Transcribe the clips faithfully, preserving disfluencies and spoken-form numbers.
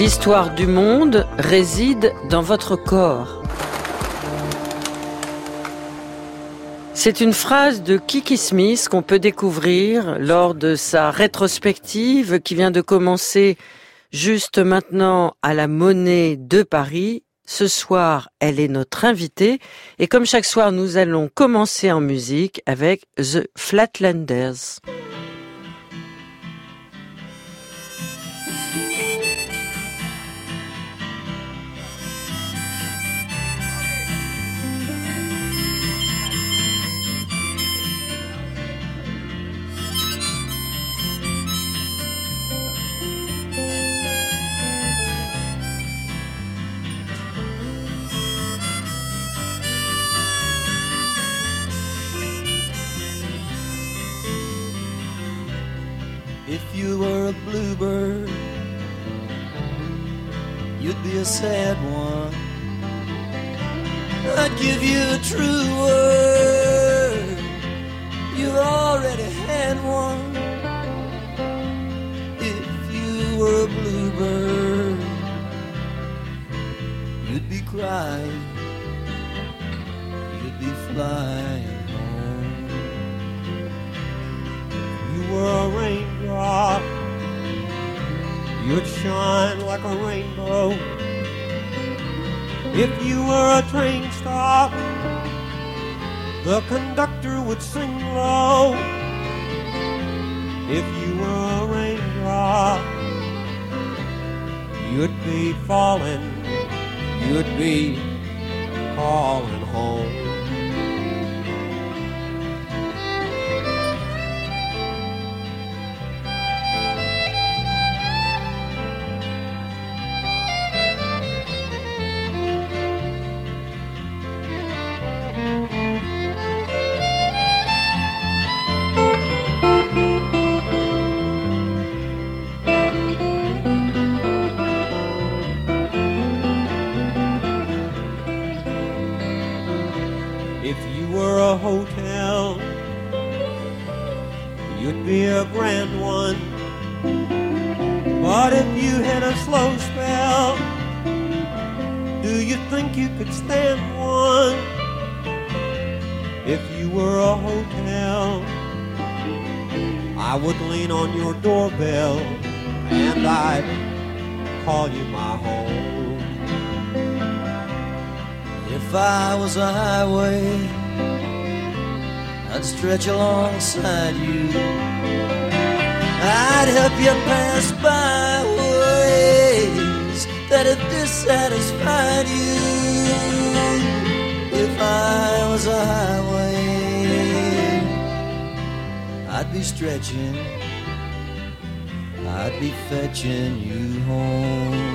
L'histoire du monde réside dans votre corps. C'est une phrase de Kiki Smith qu'on peut découvrir lors de sa rétrospective qui vient de commencer juste maintenant à la Monnaie de Paris. Ce soir, elle est notre invitée et comme chaque soir, nous allons commencer en musique avec The Flatlanders. If you were a bluebird, you'd be a sad one. I'd give you a true word, you've already had one. If you were a bluebird, you'd be crying, you'd be flying. You were a raindrop, you'd shine like a rainbow. If you were a train stop, the conductor would sing low. If you were a raindrop, you'd be falling, you'd be calling home. Hotel, you'd be a grand one. But if you had a slow spell, do you think you could stand one? If you were a hotel, I would lean on your doorbell and I'd call you my home. If I was a highway, I'd stretch alongside you. I'd help you pass by ways that have dissatisfied you. If I was a highway, I'd be stretching, I'd be fetching you home.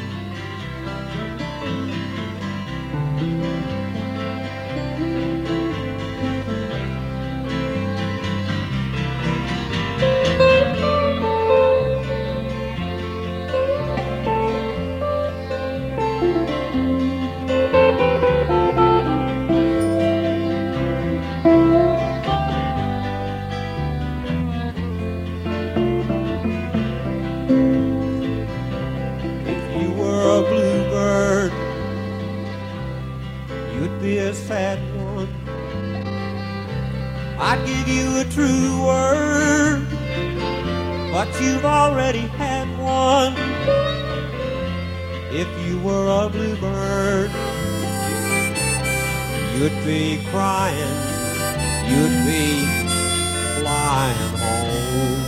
I'd give you a true word, but you've already had one. If you were a bluebird, you'd be crying, you'd be flying home.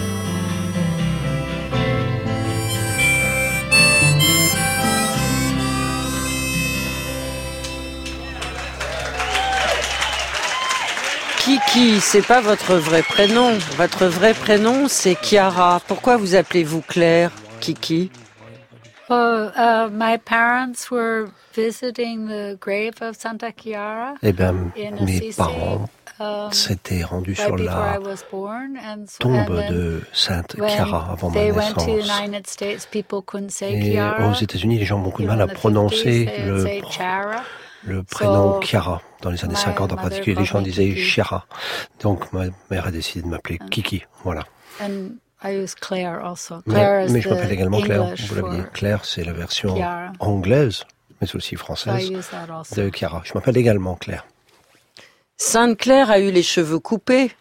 Kiki, c'est pas votre vrai prénom. Votre vrai prénom, c'est Chiara. Pourquoi vous appelez-vous Claire, Kiki? Oh, uh, my parents were visiting the grave of Santa Chiara. Eh bien, in mes Assisi, parents um, s'étaient rendus right sur before I la was born, and so, tombe and then de Sainte when Chiara avant ma they went to the naissance. United States, people couldn't say Et Chiara. aux États-Unis, les gens ont beaucoup de You mal know, à in the prononcer fifties, they would le, say Chiara. le prénom So, Chiara. Dans les années my cinquante en mother particulier, les gens called me disaient Kiki. Chiara. Donc ma mère a décidé de m'appeler And- Kiki. Voilà. And I use Claire also. Mais, Claire is mais je the m'appelle également Claire. English Vous l'avez dit. for Claire, c'est la version Chiara. anglaise, mais aussi So I française, use that also. de Chiara. Je m'appelle également Claire. Sainte Claire a eu les cheveux coupés.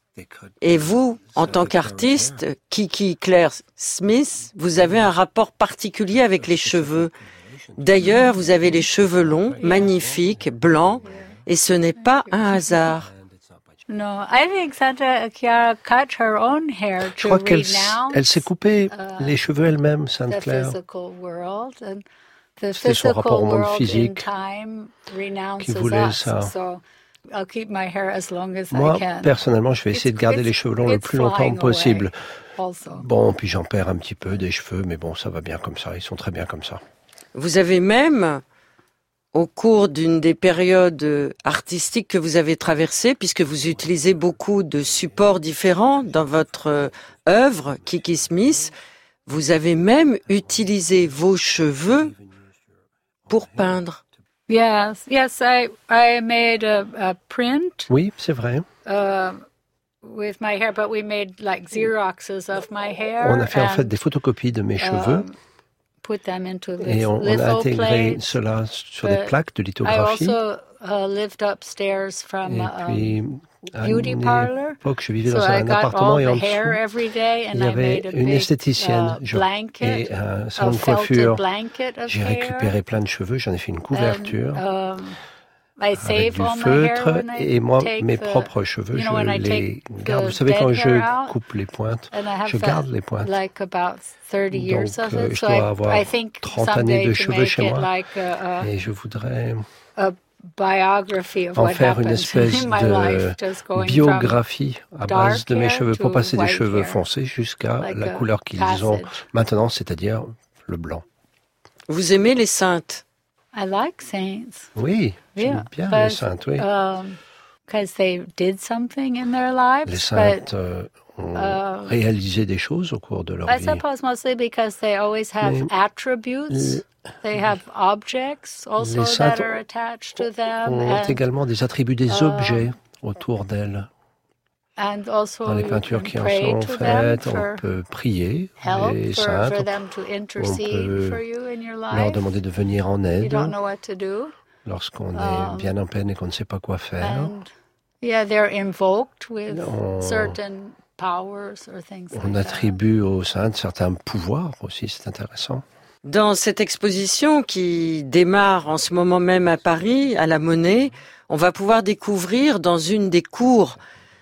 Et vous, en tant qu'artiste, Kiki Claire Smith, vous avez un rapport particulier avec les cheveux. D'ailleurs, vous avez les cheveux longs, magnifiques, blancs, et ce n'est pas un hasard. No, I think Santa Chiara cut her own hair Je to crois qu'elle s- renounce elle s'est coupée uh, les cheveux elle-même, Sainte the Claire, physical world, and the C'était son rapport physical au monde world in physique time renounces qui voulait us. ça. So I'll keep my hair as long as Moi, I can. personnellement, je vais essayer de garder It's- les cheveux longs le it's plus longtemps flying possible. away also. Bon, puis j'en perds un petit peu des cheveux, mais bon, ça va bien comme ça. Ils sont très bien comme ça. Vous avez même, au cours d'une des périodes artistiques que vous avez traversées, puisque vous utilisez beaucoup de supports différents dans votre euh, œuvre, Kiki Smith, vous avez même utilisé vos cheveux pour peindre. Yes, yes, I I made a, a print Oui, c'est vrai. uh, with my hair, but we made like Xeroxes of my hair. On a fait en fait and, des photocopies de mes cheveux um, put them into et on, on a intégré lithoplates. cela sur des but plaques de I lithographie. also uh, lived upstairs from Et um, puis, à beauty une parlor. époque, je vivais So dans I un got appartement all et en the hair dessous, every day, and il y I avait made a une big esthéticienne uh, je- blanket, et un a salon de felted coiffure. blanket of J'ai hair. récupéré plein de cheveux, j'en ai fait une couverture And, um, I avec save du all my hair feutre when I et moi, take mes the- propres cheveux, you know, when I je les take garde. the Vous savez, quand dead je hair out, coupe les pointes, and I have je garde les pointes. like about thirty years Donc, of euh, it. je So dois I, avoir I think trente années someday de to cheveux make chez it moi. like a, Et je voudrais a, a biography of en what faire une happened espèce in my life, just de going from biographie à base de dark mes hair cheveux pour to passer des white cheveux hair, foncés jusqu'à like la a couleur qu'ils ont passage. maintenant, c'est-à-dire le blanc. Vous aimez les saintes. I like saints. Oui, j'aime Yeah, bien but, les saintes, oui. because they did something in their lives. Les but saintes euh, ont uh, réalisé des choses au cours de leur I vie. suppose mostly because they always have Mais attributes. They have objects also les saintes that are attached to them, ont and, également des attributs, des uh, objets autour d'elles. and also Dans les you peintures can qui en pray sont to them faites, for on peut prier help, les for, saintes, for them to intercede peut for you in your leur life. demander de venir en You aide don't know what to do. lorsqu'on est Um, bien en peine et qu'on ne sait pas quoi faire. And yeah, they're invoked with On- certain powers or things On like that. attribue aux saintes certains pouvoirs aussi, c'est intéressant. Dans cette exposition qui démarre en ce moment même à Paris, à la Monnaie, on va pouvoir découvrir dans une des cours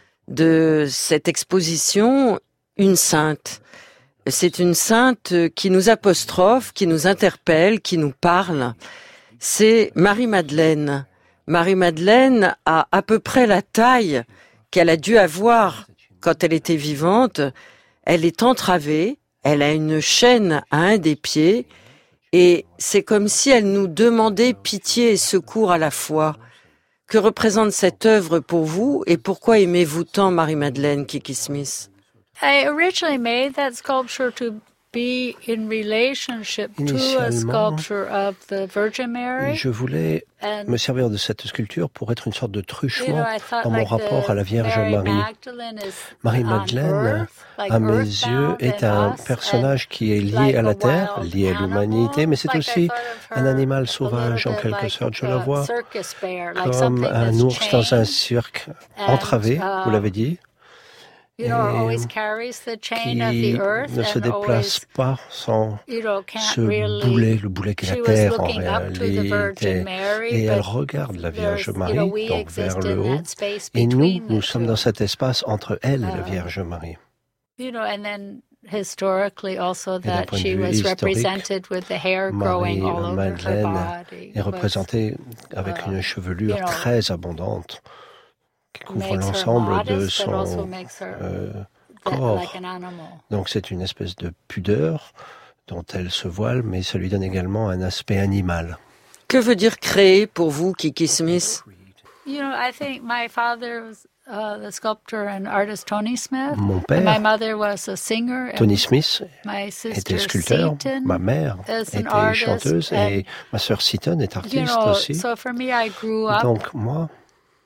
de cette exposition une sainte. C'est une sainte qui nous apostrophe, qui nous interpelle, qui nous parle. C'est Marie-Madeleine. Marie-Madeleine a à peu près la taille qu'elle a dû avoir quand elle était vivante. Elle est entravée, elle a une chaîne à un des pieds et c'est comme si elle nous demandait pitié et secours à la fois. Que représente cette œuvre pour vous et pourquoi aimez-vous tant Marie-Madeleine, Kiki Smith? I originally made that sculpture to be in relationship to a Initialement, sculpture of the Virgin Mary. Je voulais And me servir de cette sculpture pour être une sorte de you know, truchement I thought dans mon like rapport the à la Vierge Mary Marie. Magdalene is Marie-Madeleine, on earth, like à mes yeux, earthbound est in un us, personnage qui est and lié like à a la terre, wild lié à animal. l'humanité, mais c'est Like I aussi thought of un her animal a sauvage en little bit quelque like sorte. Je a la vois circus bear, like comme something un that's ours dans un chained, cirque and, entravé, vous uh, l'avez dit, you know, et always carries the chain qui of the earth ne se and déplace always, pas sans you know, can't ce really. boulet, le boulet qu'est She la was terre en looking up to the réalité. Virgin Mary, Et elle but regarde la Vierge there's, Marie, you know, we donc exist vers le in haut, that space et nous, between nous the sommes two. dans cet espace entre elle et la Uh, Vierge Marie. You know, and then historically also d'un that point de she vue was historique, represented with the hair growing all over her Marie-Madeleine body. est représentée avec uh, une chevelure you know, très abondante qui couvre makes her l'ensemble de modest, but also son makes her euh, that- corps. like an animal. Donc c'est une espèce de pudeur dont elle se voile, mais ça lui donne également un aspect animal. Que veut dire créer pour vous, Kiki Smith? You know, I think my father was uh, the sculptor and artist Tony Smith. Mon And my père, mother was a singer. and Tony Smith, my était sister sculpteur, Seaton ma mère is an était chanteuse, chanteuse and, et ma sœur Seaton est you artiste know, aussi. so for me, I grew up, Donc moi,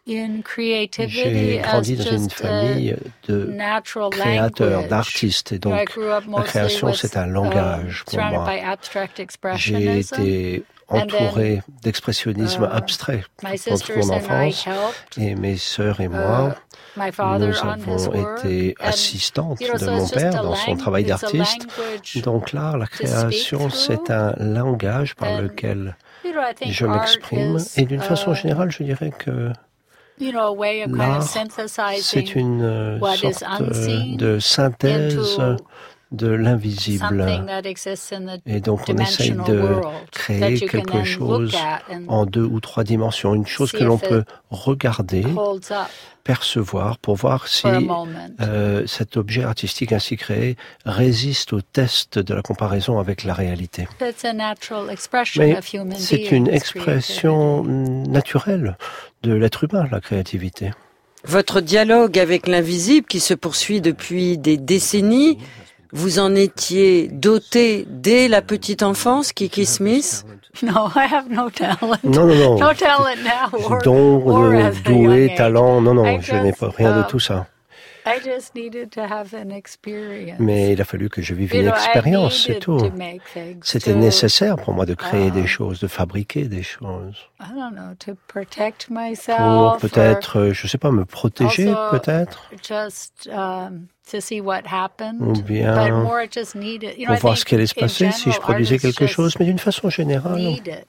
in creativity J'ai grandi as dans une just famille a de natural créateurs, language. d'artistes. Et You know, I donc, grew up la mostly création, with, c'est un um, langage pour surrounded moi. by abstract J'ai expressionism. été And entouré d'expressionnisme uh, abstrait My pendant toute sisters mon and I enfance. helped Et mes sœurs et uh, moi, my father nous on his avons work. été And, assistantes you know, de so mon it's just père a dans son lang- travail it's a d'artiste. language Donc l'art, la to speak création, c'est through. un langage par And, lequel you know, I think je art m'exprime. is, Et d'une façon uh, générale, je dirais que you know, a way of kind of l'art, c'est synthesizing une euh, what is sorte euh, unseen de synthèse into de l'invisible. something that exists in the Et donc on essaye dimensional de world créer that you can quelque then chose look at and en deux ou trois dimensions, une chose see que l'on if it peut regarder, holds up percevoir, pour voir si for a moment. euh, cet objet artistique ainsi créé résiste au test de la comparaison avec la réalité. It's a natural expression Mais of human c'est une beings' expression creativity. naturelle de l'être humain, la créativité. Votre dialogue avec l'invisible qui se poursuit depuis des décennies, vous en étiez doté dès la petite enfance, Kiki Smith? No, I have no talent. Non, non, non. No talent now or, Don, or euh, at a young doué, age. talent, non, non, I je n'ai just, pas rien de um, tout ça. I just needed to have an experience. Mais il a fallu que je vive You une know, I expérience, c'est needed tout. to make things, C'était to, nécessaire pour moi de créer uh, des choses, de fabriquer des choses. I don't know, to protect Pour myself. peut-être, euh, je sais pas, me protéger, Also, peut-être. Just um, to see what happened. Ou bien But more it just needed, you know, Pour I voir think ce qui allait se in passer si je general, produisais artists quelque just chose. Mais d'une façon générale, need it.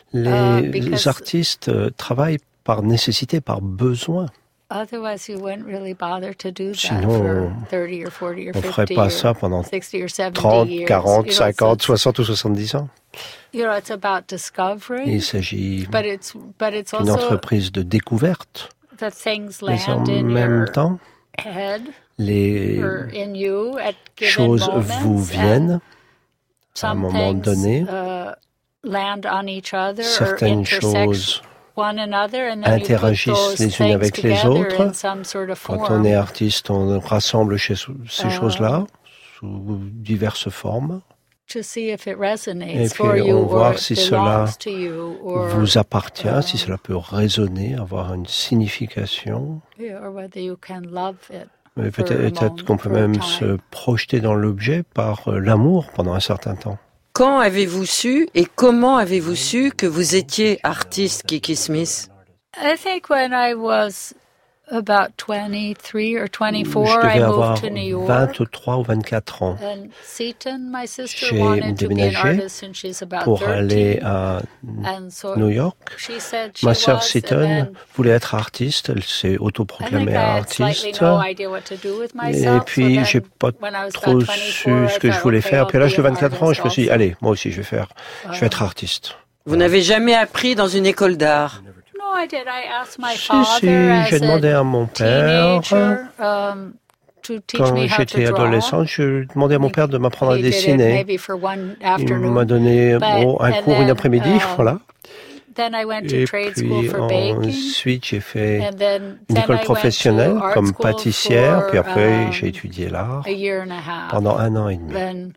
les uh, because artistes euh, travaillent par nécessité, par besoin. Otherwise, you wouldn't really bother to do that Sinon, for thirty or forty or on ferait fifty pas or ça pendant sixty or seventy trente, years. quarante, You know, cinquante, so soixante ou soixante-dix ans. it's, you know, it's about discovery, Il s'agit but it's but it's d'une also entreprise de découverte. that things Mais en land in même your temps, head les or in you at given choses moments, vous viennent and à un some moment things, donné. uh, land on each other or Certaines intersect choses one another, and then you put interagissent those les unes things avec les together autres. in some sort of Quand form. on est artiste, on rassemble chez- ces Euh, choses-là sous diverses formes. To see if it resonates Et for puis you on or voit it si cela belongs to you or, vous appartient, euh, si cela peut résonner, avoir une signification. yeah, or whether you can love it. Mais for a peut-être moment, qu'on peut for a même time. se projeter dans l'objet par euh, l'amour pendant un certain temps. Quand avez-vous su et comment avez-vous su que vous étiez artiste, Kiki Smith? I think when I was about twenty-three or Je twenty-four, I devais avoir moved to New York. vingt-trois ou vingt-quatre ans And Seton, my sister, J'ai wanted to be an déménagé artist since she's about pour aller thirteen. à And so New York. she said she Ma sœur was, Seaton and then voulait être artiste, elle s'est I think autoproclamée I had slightly artiste. no idea what to do with myself. Et puis, so j'ai then, pas when I was trop about su twenty-four, ce I que je thought, voulais okay, faire. I'll Puis à l'âge be de an vingt-quatre ans, je me suis dit, artist allez, moi aussi, je vais faire, je vais être artiste. Vous n'avez jamais appris dans une école d'art? also. No, I did. I asked my Si, father si, as j'ai demandé a à mon père, teenager um, to teach quand me how to j'étais draw. adolescent, je demandais à mon père de m'apprendre à He did it dessiner. maybe for one Il afternoon. m'a donné But- bon, un and cours une then, après-midi, uh, voilà. Then I went to Et trade school puis for baking. ensuite, j'ai fait And then, une then école I went professionnelle to art comme school pâtissière. for, Puis après, um, j'ai étudié l'art a year and a half. pendant un an et demi. Then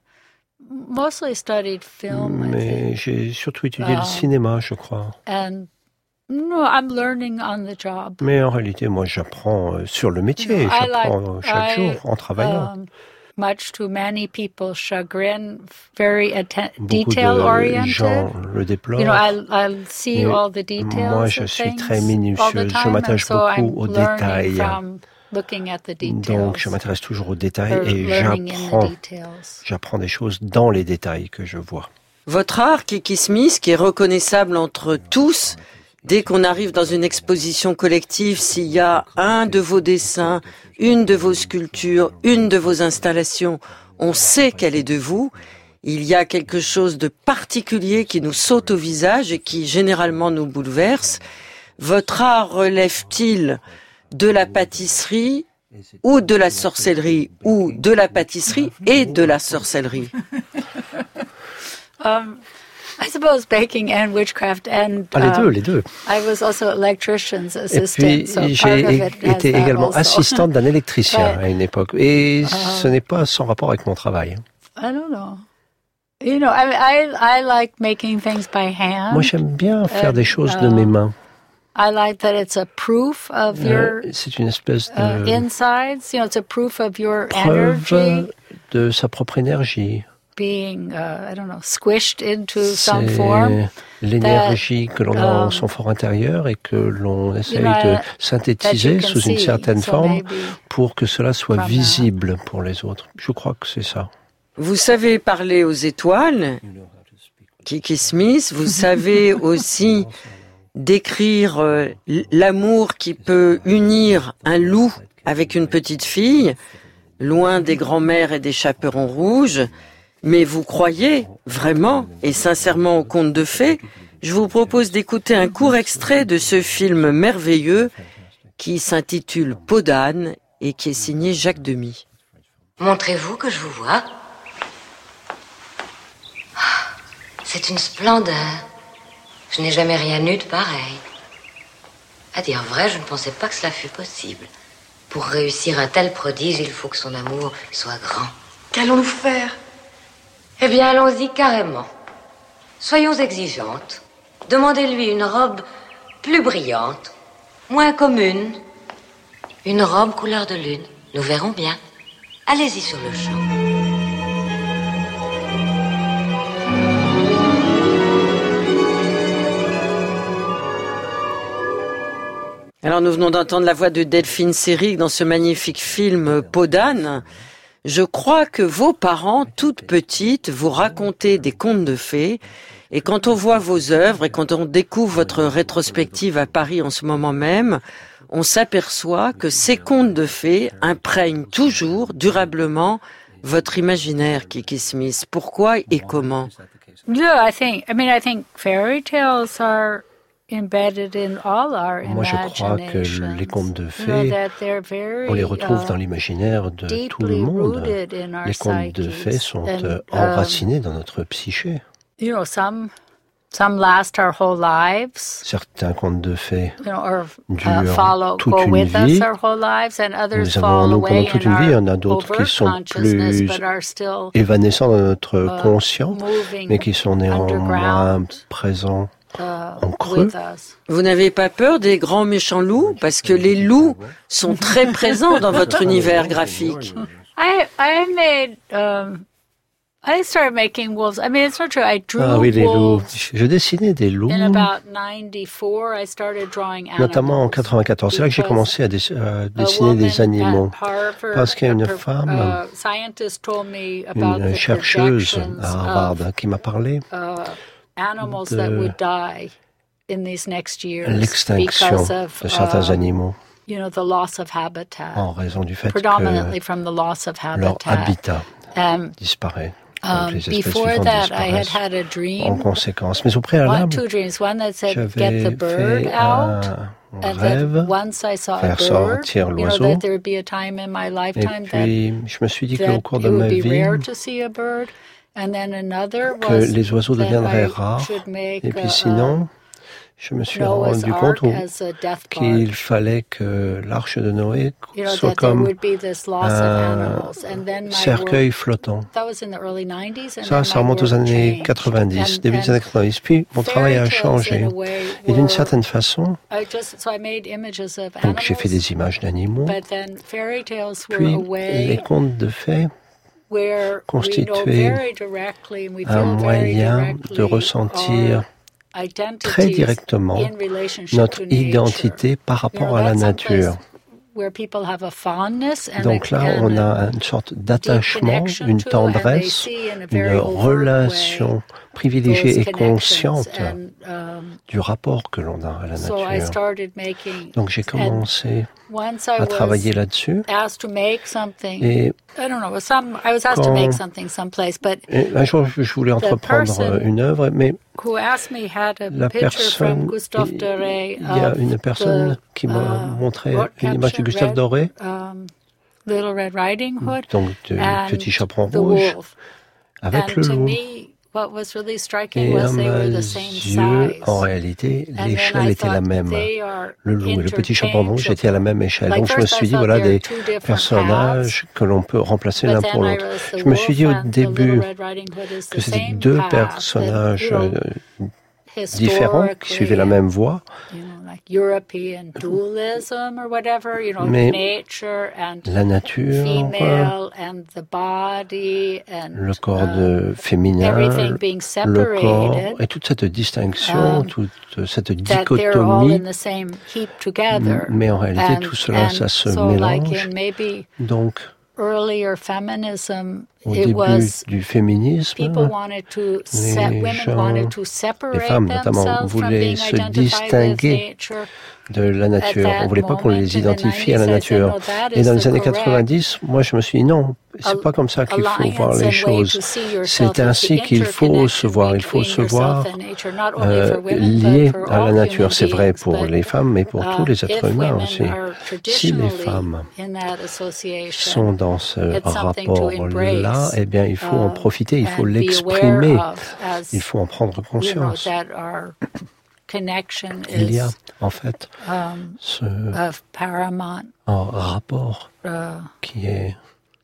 mostly studied film, I Mais think. j'ai surtout étudié Ah. le cinéma, je crois. And no, I'm learning on the job. Mais en réalité, moi, j'apprends euh, sur le métier. No, I J'apprends like- chaque I, jour en travaillant. Um, much to many people's chagrin, very atten- Beaucoup detail de oriented. gens le déplorent. You know, I'll, I'll see Mais all the details. moi, je of suis things très all the minutieuse. Je time, m'attache and so beaucoup I'm aux learning détails. from looking at the details. Donc, je m'intéresse toujours aux détails or et learning in the j'apprends. details. J'apprends des choses dans les détails que je vois. Votre art, Kiki Smith, qui est reconnaissable entre tous, dès qu'on arrive dans une exposition collective, s'il y a un de vos dessins, une de vos sculptures, une de vos installations, on sait qu'elle est de vous. Il y a quelque chose de particulier qui nous saute au visage et qui généralement nous bouleverse. Votre art relève-t-il de la pâtisserie ou de la sorcellerie ou de la pâtisserie et de la sorcellerie? Um, I suppose baking and witchcraft and Ah, les deux, um, les deux. I was also electrician's Et assistant, puis, so part j'ai of it has été that également also. assistante d'un électricien Ouais. à une époque. Et ce n'est pas sans rapport avec mon travail. I don't know. You know, I, I I like making things by hand. Moi, j'aime bien faire And, des choses de uh, mes mains. I like that it's a proof of Euh, your c'est une espèce uh, de insides. You know, it's a proof of your preuve energy de sa propre énergie. being, uh, I don't know, squished into some form. C'est l'énergie que l'on a um, en son fort intérieur et que l'on essaye know, de that synthétiser you can sous une see. certaine So forme maybe pour que cela soit from that. visible pour les autres. Je crois que c'est ça. Vous savez parler aux étoiles, Kiki Smith. Vous savez aussi décrire euh, l'amour qui peut unir un loup avec une petite fille, loin des grands-mères et des chaperons rouges. Mais vous croyez vraiment et sincèrement aux contes de fées? Je vous propose d'écouter un court extrait de ce film merveilleux qui s'intitule Peau d'âne et qui est signé Jacques Demy. Montrez-vous que je vous vois. Ah, c'est une splendeur. Je n'ai jamais rien eu de pareil. À dire vrai, je ne pensais pas que cela fût possible. Pour réussir un tel prodige, il faut que son amour soit grand. Qu'allons-nous faire? Eh bien, allons-y carrément. Soyons exigeantes. Demandez-lui une robe plus brillante, moins commune. Une robe couleur de lune. Nous verrons bien. Allez-y sur le champ. Alors nous venons d'entendre la voix de Delphine Seyrig dans ce magnifique film Peau d'âne. Je crois que vos parents, toutes petites, vous racontaient des contes de fées. Et quand on voit vos œuvres et quand on découvre votre rétrospective à Paris en ce moment même, on s'aperçoit que ces contes de fées imprègnent toujours, durablement, votre imaginaire, Kiki Smith. Pourquoi et comment? Yeah, I think, I mean, I think fairy tales are embedded in all our Moi, je crois que imaginations. les contes de You know, fées, that they're very, on les retrouve uh, dans l'imaginaire de tout le deeply monde. rooted in our Les contes de fées psyches. sont And, euh, um, enracinés dans notre psyché. You know, some some last our whole lives. Certains contes de fées You know, or uh, durent follow, toute go une with vie. us our whole lives, and others Nous avons fall nous away pendant toute in une vie. Il y our en a d'autres qui overt sont consciousness, plus but are still évanescents dans notre uh, conscient, moving mais qui sont néanmoins underground, présents uh, en creux. with us. Vous n'avez pas peur des grands méchants loups? Parce que les loups sont très présents dans votre univers graphique. I I made um, I started making wolves. I mean, it's not true. I drew Ah oui, les loups. wolves Je dessinais des loups, in about ninety-four. I started drawing animals. notamment en quatre-vingt-quatorze. C'est là que j'ai because commencé à, dess- à a dessiner des woman animaux. at Harvard, Parce qu'il y a une a per- femme, uh, scientist told me about une the chercheuse projections à Harvard of, qui m'a parlé uh, animals de that would die in these next years l'extinction because of de certains uh, animaux you know, the loss of habitat, en raison du fait predominantly que from the loss of leur habitat. habitat Um, disparaît. Donc um, les espèces before vivantes that, I had disparaissent had a en dream, conséquence. Mais au one, préalable, two dreams. One that said, "Get j'avais the bird fait out." un And rêve, then once I saw a faire bird, sortir you know, l'oiseau. that there would be a time in my Et lifetime that, puis, je me suis dit that qu'au cours de it ma would be vie, rare to see a bird. And then another que was les oiseaux that deviendraient I rares. should make Et puis a, sinon, je me suis Noah's rendu Ark compte où- as a death qu'il barge. fallait que l'arche de Noé You know, soit that there comme would be this loss of un animals. And then my cercueil world, flottant. that was in the early nineties. And Ça, then ça my remonte aux world années changed. quatre-vingt-dix, And- début des and années quatre-vingt-dix. Puis, mon travail a fairy tales, changé. in a way, Et d'une were- certaine façon, I just, so I made images of donc j'ai fait animals, des images d'animaux. but then fairy tales were Puis, a les way contes de fées, where we know constituaient very directly and we un feel very moyen directly de ressentir our identities très directement in relationship notre to nature. identité par You know, rapport à la that's nature. someplace where people have a fondness and Donc a, là, and on a a une sorte deep d'attachement, connection une to, and they tendresse, see in a une very overt relation way privilégiée those et connections. consciente And, um, du rapport que l'on a à la so I nature. started making, Donc j'ai commencé once I à was travailler là-dessus. asked to make something, Et, I don't know, some, I was asked to quand- make something someplace, but et un jour, je je voulais entreprendre person une œuvre, mais who asked me had a la picture from personne, Gustave il Doré il y a of une personne the, qui m'a uh, montré what une image de caption Gustave read, Doré, um, Little Red Riding Hood, donc de and Petit Chaperon the Rouge, wolf. avec And le to loup. me, what was really striking Et à was they were mes the same yeux, size. en réalité, And then l'échelle I était la thought, même. they are Le loup et le petit chaperon rouge étaient à la même échelle. Like Donc je me first I suis dit, thought voilà they des were two different personnages que l'on peut remplacer But l'un then pour I l'autre. realized the Je me suis dit wolf au and the début Little Red Riding Hood is que the c'était same deux path that, personnages you know, euh, différents, qui suivaient la même voie. You know, like European dualism or whatever, you know, Mais nature and la nature, female and the body and le corps uh, de féminin, everything being le corps, separated, et toute cette distinction, um, toute cette that they're all dichotomie, in the same heap together. mais en réalité And- tout cela, and ça se so like mélange. in maybe Donc, earlier feminism, au it début was du féminisme, people wanted to se- les women gens, wanted to les separate femmes notamment, themselves from voulaient being se identified with distinguer nature. de la nature. At that On voulait pas qu'on moment, les in the identifie à la nineties, I said, nature. no, that Et is dans les the années correct quatre-vingt-dix, moi je me suis dit non, c'est pas comme ça qu'il faut voir les choses. C'est ainsi qu'il faut se voir. Il faut se voir euh, lié à la nature. C'est vrai pour les femmes, mais pour tous les êtres humains aussi. Si les femmes sont dans ce rapport-là, eh bien il faut en profiter, il faut l'exprimer, il faut en prendre conscience. Il y a en fait ce un rapport qui est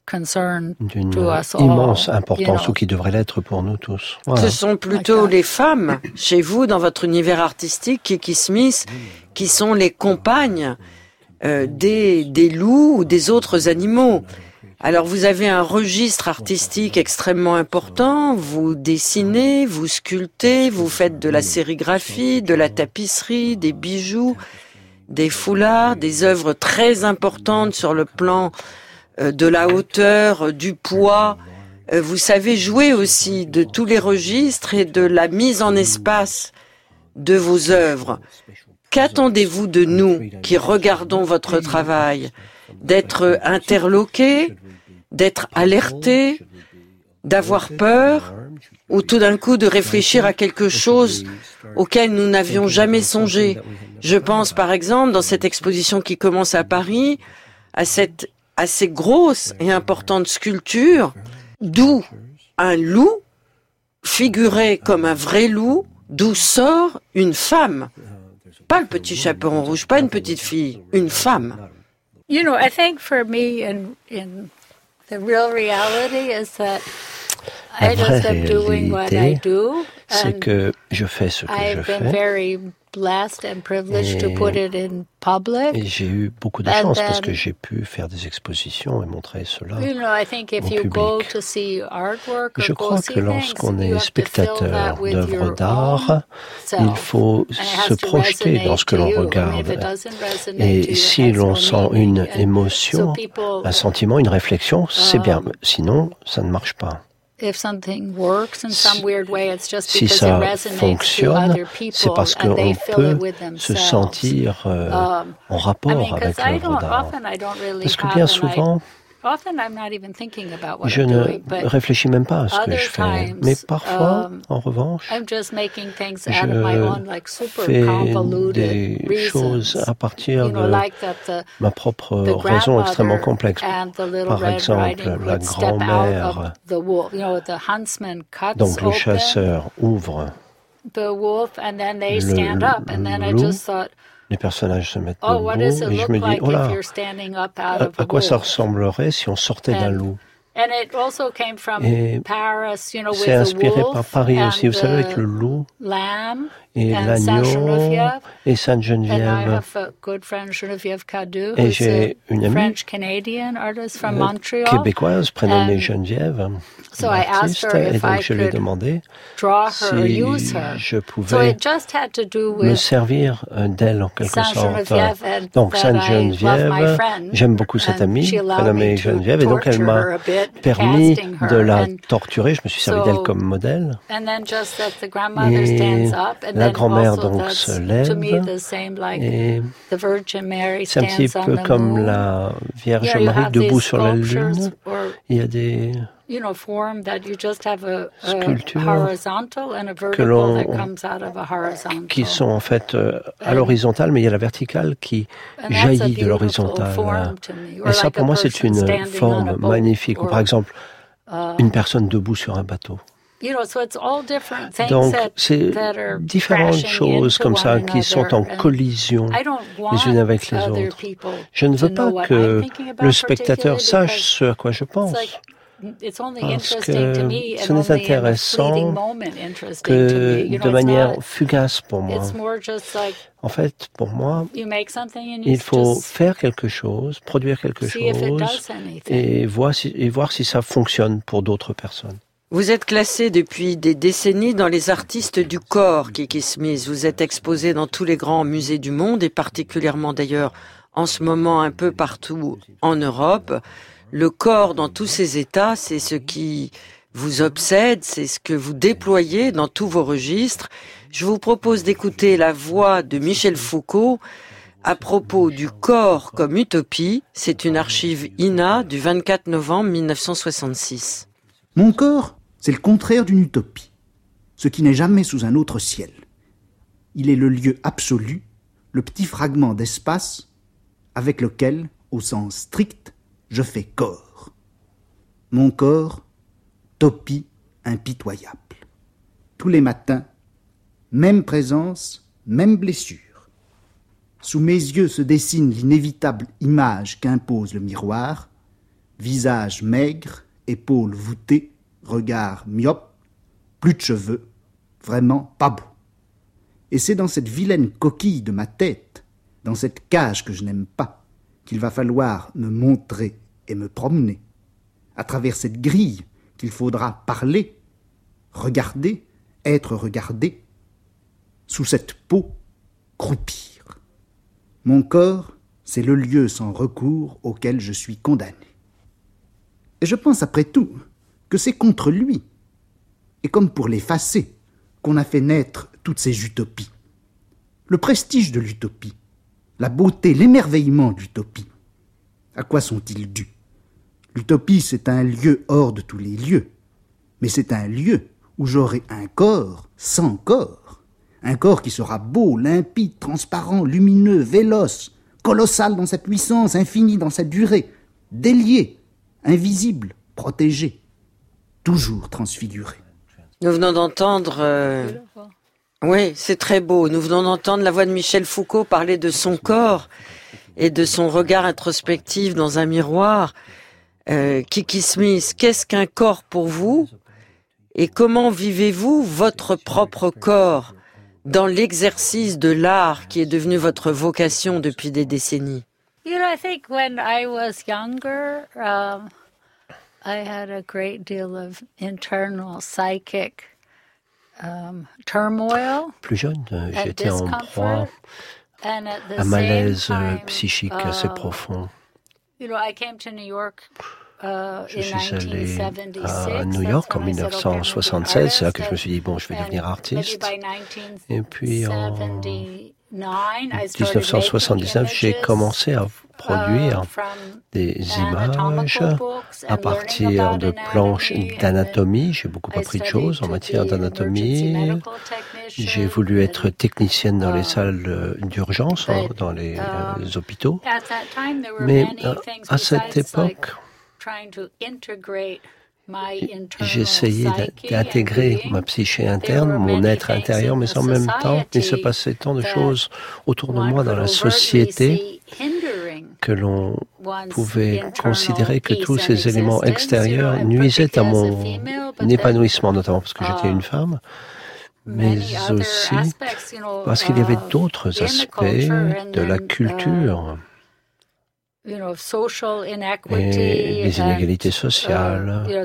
d'une immense importance ou qui devrait l'être pour nous tous. Voilà. Ce sont plutôt les femmes, chez vous, dans votre univers artistique, Kiki Smith, qui sont les compagnes euh, des, des loups ou des autres animaux. Alors vous avez un registre artistique extrêmement important, vous dessinez, vous sculptez, vous faites de la sérigraphie, de la tapisserie, des bijoux, des foulards, des œuvres très importantes sur le plan euh, de la hauteur, du poids. Euh, vous savez jouer aussi de tous les registres et de la mise en espace de vos œuvres. Qu'attendez-vous de nous qui regardons votre travail? D'être interloqués, d'être alertés, d'avoir peur, ou tout d'un coup de réfléchir à quelque chose auquel nous n'avions jamais songé. Je pense par exemple, dans cette exposition qui commence à Paris, à cette assez grosse et importante sculpture, d'où un loup, figuré comme un vrai loup, d'où sort une femme. Pas le petit chaperon rouge, pas une petite fille, une femme. You know, I think for me, in in the real reality is that La I vraie just am doing what I réalité, do, c'est and que je fais ce que je I've been fais. very blessed and privileged to Et- put it in public. Et j'ai eu beaucoup de And chance parce then- que j'ai pu faire des expositions et montrer cela. You know, I think if au you go public. to see artwork or Je go crois see que things, lorsqu'on you est have to fill spectateur that with d'œuvres your d'art, own self. il faut And it has se to projeter dans ce que l'on resonate to you. I mean, if it regarde. doesn't resonate to Et you, si it has l'on no sent meaning. une And émotion, so people, un sentiment, une réflexion, c'est Um, bien. Sinon, ça ne marche pas. if something works in some Si- weird way, it's just Si because ça it resonates to fonctionne, other c'est people parce and they qu'on fill peut it with se themselves. sentir euh, Um, en I rapport mean, avec 'cause I l'œuvre don't d'art. often I don't really Parce que have bien an idea. souvent, Often I'm not even thinking about what je I'm ne doing, but réfléchis même pas à ce que other je fais. times, Mais parfois, um, en revanche, I'm just making things je out of my own, like super fais convoluted des choses reasons. à partir You know, de like that the, ma propre the raison extrêmement grandmother complexe. and the little Par Red exemple, Riding la Hood step out grand-mère, of the wolf. You know, the huntsman cuts donc le open chasseur ouvre, the wolf and then they le stand up. And then I loup, just thought, les personnages se mettent oh, what does debout, it et je look me dis, like oh là, if you're standing up out à, of à a quoi ça wolf? ressemblerait si on sortait d'un And- loup? And it also came from Et Paris, you know, with c'est the inspiré wolf par Paris and aussi, vous savez, avec the le loup lamb. et and l'agneau Sainte-Geneviève. et And I Sainte-Geneviève. have a good friend, Geneviève Cadu, Et who's j'ai a une amie, French-Canadian artist from euh, Montreal. québécoise, prénommée And Geneviève, so I asked artiste, her et if donc I je lui ai could demandé draw her or si use her. je So pouvais it just had to do me with servir euh, d'elle en quelque sorte. Sainte-Geneviève and Donc that I love my Sainte-Geneviève, friend. j'aime beaucoup cette And amie she allowed prénommée me to Geneviève, et donc elle torture m'a her a bit, permis casting her. de la And, torturer. Je me suis servi so- d'elle comme modèle. and then just that the grandmother Et stands up. And la then grand-mère also donc that's, se to me, lève, the same like et the Virgin Mary c'est un petit stands on peu the comme moon. la Vierge You know, you Marie have debout these sur la sculptures lune. or, Il y a des you know, form that you just have a, a Sculptures horizontal and a vertical l'on- that comes out of a horizontal. qui sont en fait euh, à And- l'horizontale, mais il y a la verticale qui And that's a jaillit de beautiful l'horizontale. form to me. Or Et ça, like pour a moi, c'est person une standing on a forme boat magnifique. Ou or, par exemple, uh, une personne debout sur un bateau. you know, so it's all different things Donc, that, c'est that are différentes crashing choses into comme one ça qui sont en another. And collision I don't want les unes avec les other autres. people Je ne to veux know pas what que I'm thinking about le spectateur particularly sache because ce à quoi je pense. it's like Parce que ce n'est intéressant que de manière fugace pour moi. En fait, pour moi, il faut faire quelque chose, produire quelque chose et voir si, et voir si ça fonctionne pour d'autres personnes. Vous êtes classé depuis des décennies dans les artistes du corps, Kiki Smith. Vous êtes exposé dans tous les grands musées du monde et particulièrement d'ailleurs en ce moment un peu partout en Europe. Le corps dans tous ses états, c'est ce qui vous obsède, c'est ce que vous déployez dans tous vos registres. Je vous propose d'écouter la voix de Michel Foucault à propos du corps comme utopie. C'est une archive I N A du vingt-quatre novembre mille neuf cent soixante-six. Mon corps, c'est le contraire d'une utopie, ce qui n'est jamais sous un autre ciel. Il est le lieu absolu, le petit fragment d'espace avec lequel, au sens strict, je fais corps. Mon corps, topie impitoyable. Tous les matins, même présence, même blessure. Sous mes yeux se dessine l'inévitable image qu'impose le miroir, visage maigre, épaules voûtées, regard myope, plus de cheveux, vraiment pas beau. Et c'est dans cette vilaine coquille de ma tête, dans cette cage que je n'aime pas, qu'il va falloir me montrer et me promener. À travers cette grille qu'il faudra parler, regarder, être regardé, sous cette peau, croupir. Mon corps, c'est le lieu sans recours auquel je suis condamné. Et je pense après tout que c'est contre lui, et comme pour l'effacer, qu'on a fait naître toutes ces utopies. Le prestige de l'utopie, la beauté, l'émerveillement d'utopie. À quoi sont-ils dus? L'utopie, c'est un lieu hors de tous les lieux, mais c'est un lieu où j'aurai un corps sans corps, un corps qui sera beau, limpide, transparent, lumineux, véloce, colossal dans sa puissance, infini dans sa durée, délié, invisible, protégé, toujours transfiguré. Nous venons d'entendre... Euh... Oui, c'est très beau. Nous venons d'entendre la voix de Michel Foucault parler de son corps et de son regard introspectif dans un miroir. Euh, Kiki Smith, qu'est-ce qu'un corps pour vous? Et comment vivez-vous votre propre corps dans l'exercice de l'art qui est devenu votre vocation depuis des décennies? You know, I think when I was younger, um, I had a great deal of internal psychic um, turmoil. Plus jeune, j'étais en proie à un malaise time, psychique um, assez profond. You know, I came to New York. Uh, je suis allé à New York en dix-neuf cent soixante-seize, c'est là que je me suis dit, bon, je vais devenir artiste. Et puis en dix-neuf cent soixante-dix-neuf, j'ai commencé à produire des images à partir de planches d'anatomie. J'ai beaucoup appris de choses en matière d'anatomie. J'ai voulu être technicienne dans les salles d'urgence, dans les, les hôpitaux. Mais à cette époque, j'ai essayé d'intégrer ma psyché interne, mon être intérieur, mais en même temps, il se passait tant de choses autour de moi dans la société que l'on pouvait considérer que tous ces éléments extérieurs nuisaient à mon épanouissement, notamment parce que j'étais une femme, mais aussi parce qu'il y avait d'autres aspects de la culture. Et les inégalités sociales. Et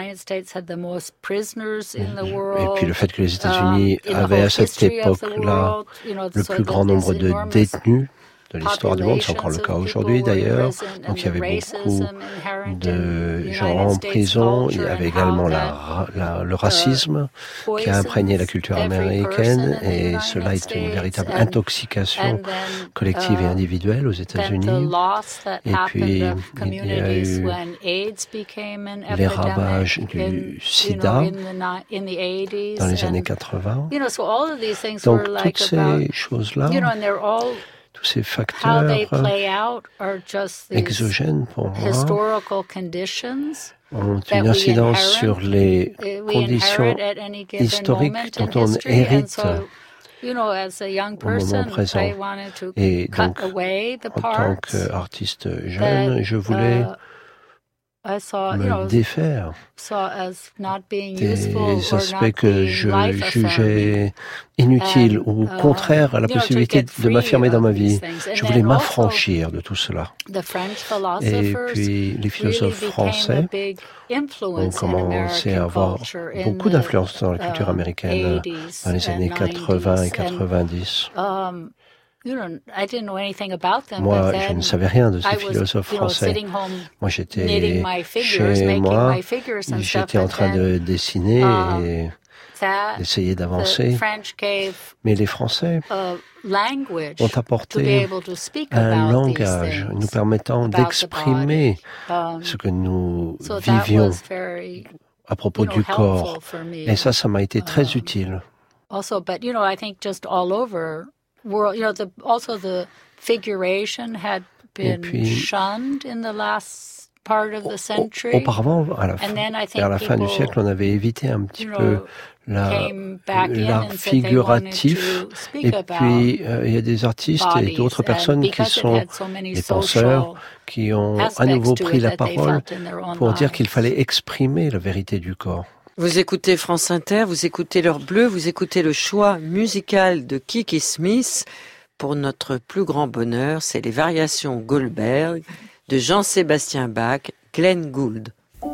puis le fait que les États-Unis avaient à cette époque-là le plus grand nombre de détenus de l'histoire du monde, c'est encore le cas aujourd'hui d'ailleurs. Donc il y avait beaucoup de gens en prison. Il y avait également la, la, le racisme qui a imprégné la culture américaine et cela est une véritable intoxication collective et individuelle aux États-Unis. Et puis il y a eu les ravages du sida dans les années quatre-vingts. Donc toutes ces choses-là, tous ces facteurs exogènes pour moi ont une incidence sur les conditions historiques dont on hérite au moment présent. Et donc, en tant qu'artiste jeune, je voulais me défaire des aspects que je jugeais inutiles ou contraires à la possibilité de m'affirmer dans ma vie. Je voulais m'affranchir de tout cela. Et puis les philosophes français ont commencé à avoir beaucoup d'influence dans la culture américaine dans les années quatre-vingts et quatre-vingt-dix. Moi, je ne savais rien de ces philosophes français. Moi, j'étais chez moi, j'étais en train de dessiner et d'essayer d'avancer. Mais les Français ont apporté un langage nous permettant d'exprimer ce que nous vivions à propos du corps. Et ça, ça m'a été très utile. World, you know, the, also the figuration had been puis, shunned in the last part of the century. Auparavant, à la fin, vers la fin du siècle, on avait évité un petit you peu la, l'art figuratif. Et puis, euh, il y a des artistes et d'autres personnes qui sont so des penseurs qui ont à nouveau pris la parole pour dire qu'il fallait exprimer la vérité du corps. Vous écoutez France Inter, vous écoutez l'heure bleue, vous écoutez le choix musical de Kiki Smith. Pour notre plus grand bonheur, c'est les variations Goldberg de Jean-Sébastien Bach, Glenn Gould.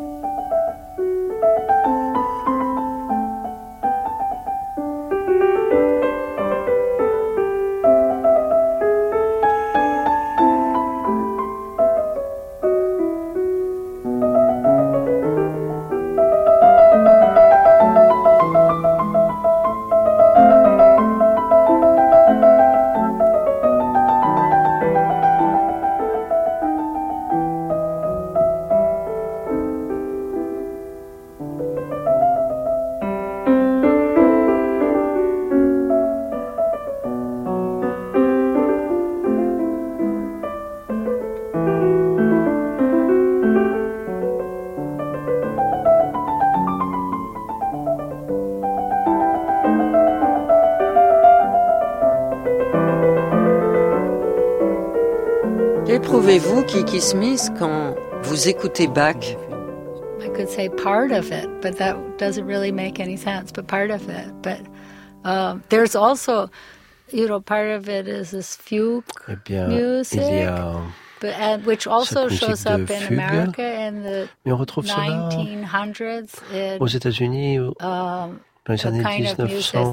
Qu'éprouvez-vous, Kiki Smith, quand vous écoutez Bach? I could say part of it, but that doesn't really make any sense, but part of it. But um, there's also, you know, part of it is this fugue eh bien, music, il y a but, and, which also shows up in fugue, America in the mais on retrouve nineteen hundreds. In, aux États-Unis, um, dans les années dix-neuf cents,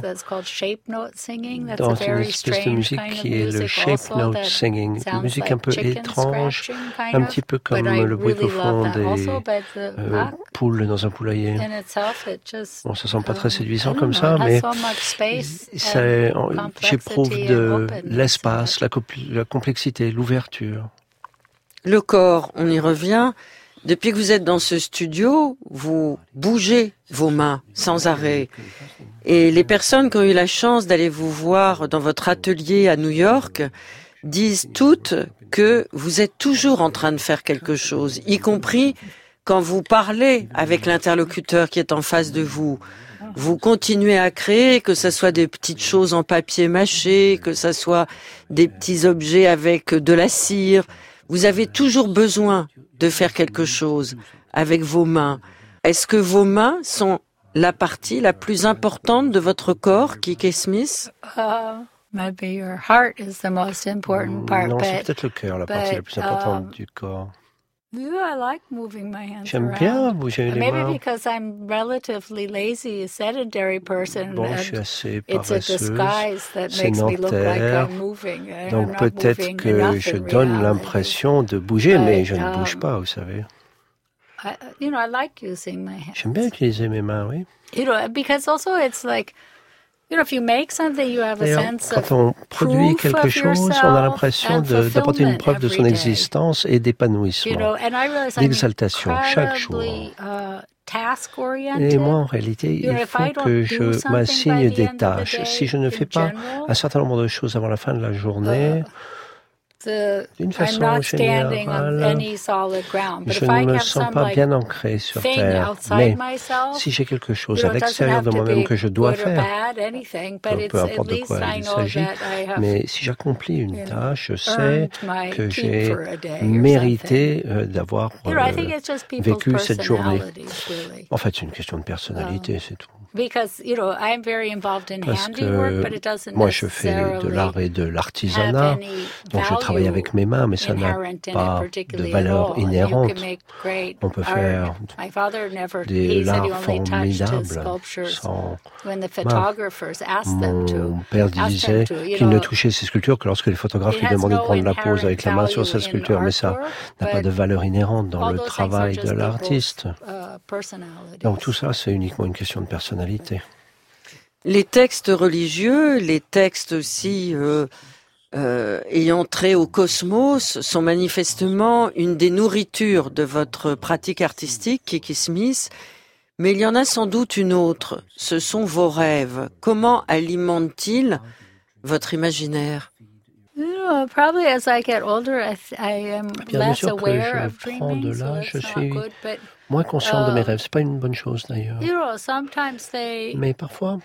dans une espèce de musique qui est le shape note singing, une musique un peu étrange, un petit peu comme le bruit que font des euh, poules dans un poulailler. Bon, ça sent pas très séduisant comme ça, mais ça, j'éprouve de l'espace, la, la complexité, l'ouverture. Le corps, on y revient. Depuis que vous êtes dans ce studio, vous bougez vos mains sans arrêt. Et les personnes qui ont eu la chance d'aller vous voir dans votre atelier à New York disent toutes que vous êtes toujours en train de faire quelque chose, y compris quand vous parlez avec l'interlocuteur qui est en face de vous. Vous continuez à créer, que ce soit des petites choses en papier mâché, que ce soit des petits objets avec de la cire. Vous avez toujours besoin de faire quelque chose avec vos mains. Est-ce que vos mains sont la partie la plus importante de votre corps, Kiki Smith? Uh, maybe your heart is the most important part. Non, c'est peut-être le cœur, la partie but, la plus importante um, du corps. Yeah, I like moving my hands J'aime around. bien bouger les Maybe mains. Maybe because I'm relatively lazy, a sedentary person. Bon, je suis assez it's a disguise that makes me look like I'm moving. Donc I'm peut-être que je donne l'impression de bouger, mais je ne bouge pas, vous savez. I, you know, I like using my hands. J'aime bien utiliser mes mains, oui. You know, because also it's like, you know, if you make something, you have a sense of quand on produit quelque chose, on a l'impression de, d'apporter une preuve de son existence et d'épanouissement, you know, d'exaltation chaque jour. Uh, Et moi, en réalité, il faut que je m'assigne des tâches. Si je ne fais pas un certain nombre de choses avant la fin de la journée, D'une façon générale, je ne me sens pas bien ancré sur Terre. Mais si j'ai quelque chose à l'extérieur de moi-même que je dois faire, peu, peu importe de quoi il s'agit, mais si j'accomplis une tâche, je sais que j'ai mérité euh, d'avoir euh, vécu cette journée. En fait, c'est une question de personnalité, c'est tout. Because, you know, I'm very involved in handiwork, but it doesn't moi, je fais de l'art et de l'artisanat, donc je travaille avec mes mains, mais ça n'a pas de valeur inhérente. On peut faire de l'art formidable sans main. Mon père disait qu'il ne touchait ses sculptures que lorsque les photographes lui demandaient de prendre la pose avec la main sur sa sculpture, mais ça n'a pas de valeur inhérente dans le travail de l'artiste. Donc tout ça, c'est uniquement une question de personnalité. Les textes religieux, les textes aussi euh, euh, ayant trait au cosmos sont manifestement une des nourritures de votre pratique artistique, Kiki Smith, mais il y en a sans doute une autre, ce sont vos rêves. Comment alimentent-ils votre imaginaire? Uh, probably as I get older, I, I am Bien, less mesure que aware je of prends dreaming, de so l'âge, je that's suis not good. But moins conscient uh, de mes rêves. C'est pas une bonne chose d'ailleurs. you know, sometimes they Mais parfois,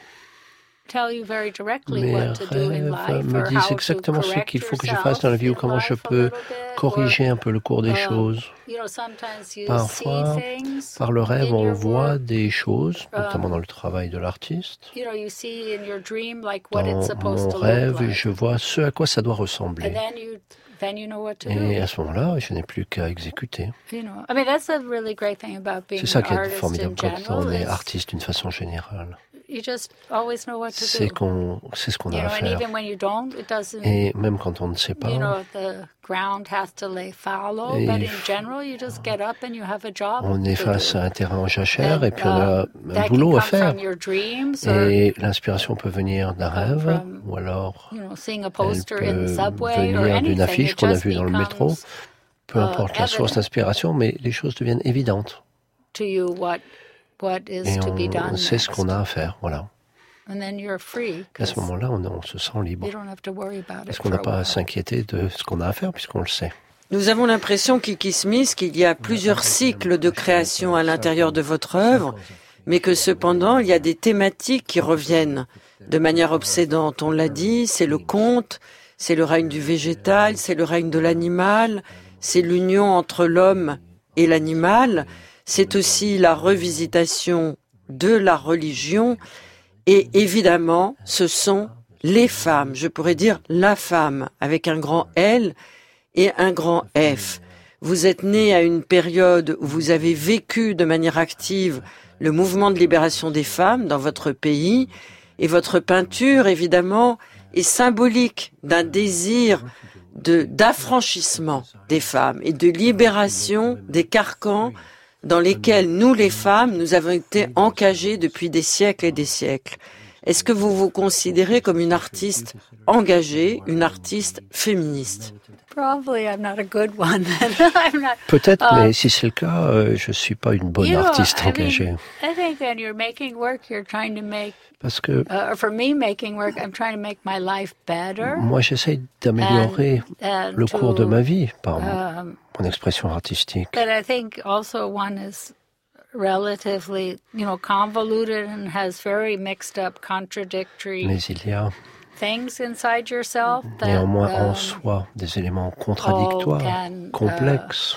tell you very directly mes what to do in rêves life me or disent how to exactement ce correct qu'il faut que je yourself fasse dans la vie ou in comment je life a peux little bit, corriger or, un peu le cours des um, choses. you know, sometimes you Parfois, see things par le rêve, in on your voit work. des choses, notamment Um, dans le travail de l'artiste. You know, you see in your dream like what it's Dans supposed mon to rêve, look like. je vois ce à quoi ça doit And ressembler. then you then you know what to do. Et à ce moment-là, je n'ai plus qu'à exécuter. You know, I mean, that's a really great thing about being C'est ça an qui est artist in formidable quand general. on est is artiste d'une façon générale. You just always know what to C'est do. qu'on sait ce qu'on You a à know, and faire. even when you don't, it doesn't. Et même quand on ne sait You pas, know, the ground has to lay fallow, Et but in il faut- general, you just get up and you have a job on est to face do. à un terrain en jachère And, et puis on a uh, un that boulot can à come faire. from your dreams, or Et l'inspiration peut venir d'un rêve, from, ou alors you know, seeing a elle poster in the peut subway or venir anything. d'une affiche It qu'on a just vue dans le métro. becomes Peu uh, importe la source evident d'inspiration, mais les choses deviennent évidentes. to you what what is Et to be done on sait ce qu'on next. a à faire, voilà. And then you're free À ce 'cause moment-là, on, on se sent libre. you don't have to worry about Parce it qu'on for n'a a pas à while. s'inquiéter de ce qu'on a à faire, puisqu'on le sait. Nous avons l'impression, Kiki Smith, qu'il y a plusieurs cycles de création à l'intérieur de votre œuvre, mais que cependant, il y a des thématiques qui reviennent de manière obsédante. On l'a dit, c'est le conte, c'est le règne du végétal, c'est le règne de l'animal, c'est l'union entre l'homme et l'animal, c'est aussi la revisitation de la religion, et évidemment, ce sont les femmes, je pourrais dire la femme, avec un grand L et un grand F. Vous êtes né à une période où vous avez vécu de manière active le mouvement de libération des femmes dans votre pays, et votre peinture, évidemment, est symbolique d'un désir de, d'affranchissement des femmes et de libération des carcans dans lesquels nous, les femmes, nous avons été encagées depuis des siècles et des siècles. Est-ce que vous vous considérez comme une artiste engagée, une artiste féministe? Probably I'm not a good one then. I'm not. Peut-être, Uh, mais si c'est le cas, euh, je suis pas une bonne You know, artiste I mean, engagée. I think when you're making work, you're trying to make, Parce que uh, or for me, making work, I'm trying to make my life better. moi, j'essaye d'améliorer And, and le cours de to, ma vie par mon, Um, mon expression artistique. but I think also one is relatively, you know, convoluted and has very mixed up, contradictory Mais il y a things inside yourself that néanmoins en um, soi des éléments contradictoires, can, uh, complexes,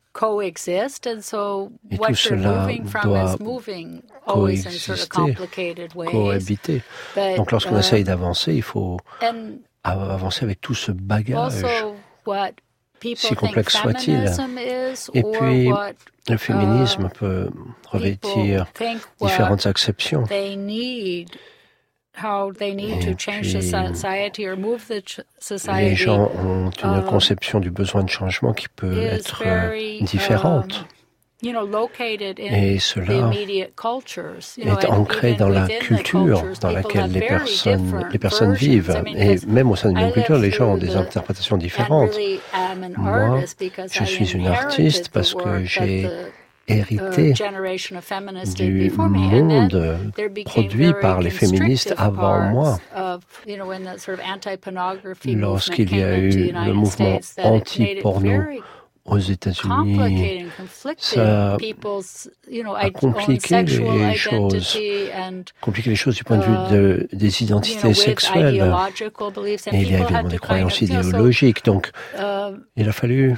coexist, and so Et what tout you're cela moving from doit is moving always in sort of coexister, complicated ways. cohabiter. But, Donc lorsqu'on uh, essaye d'avancer, il faut and avancer avec tout ce bagage. also what people si think complexe soit-il. feminism is, Et or puis, what le féminisme uh, peut people revêtir think what différentes acceptions. they need, how they need Et to change puis, the society or move the ch- Les society gens ont une uh, conception du besoin de changement qui peut is être very, différente. um, you know, located in Et the cela immediate cultures. You know, est and ancré even dans la within the culture cultures, dans people laquelle have les very personnes, different les personnes versions. vivent. I mean, Et 'cause même au sein d'une I même lived culture, les gens ont through des the- interprétations and différentes. really am an Moi, artist because je I suis une inherited artiste the parce que work j'ai that the hérité du monde produit par les féministes avant moi. Lorsqu'il y a eu le mouvement anti-porno aux États-Unis, ça a compliqué les choses, compliqué les choses du point de vue de, des identités sexuelles. Et il y a évidemment des croyances idéologiques, donc il a fallu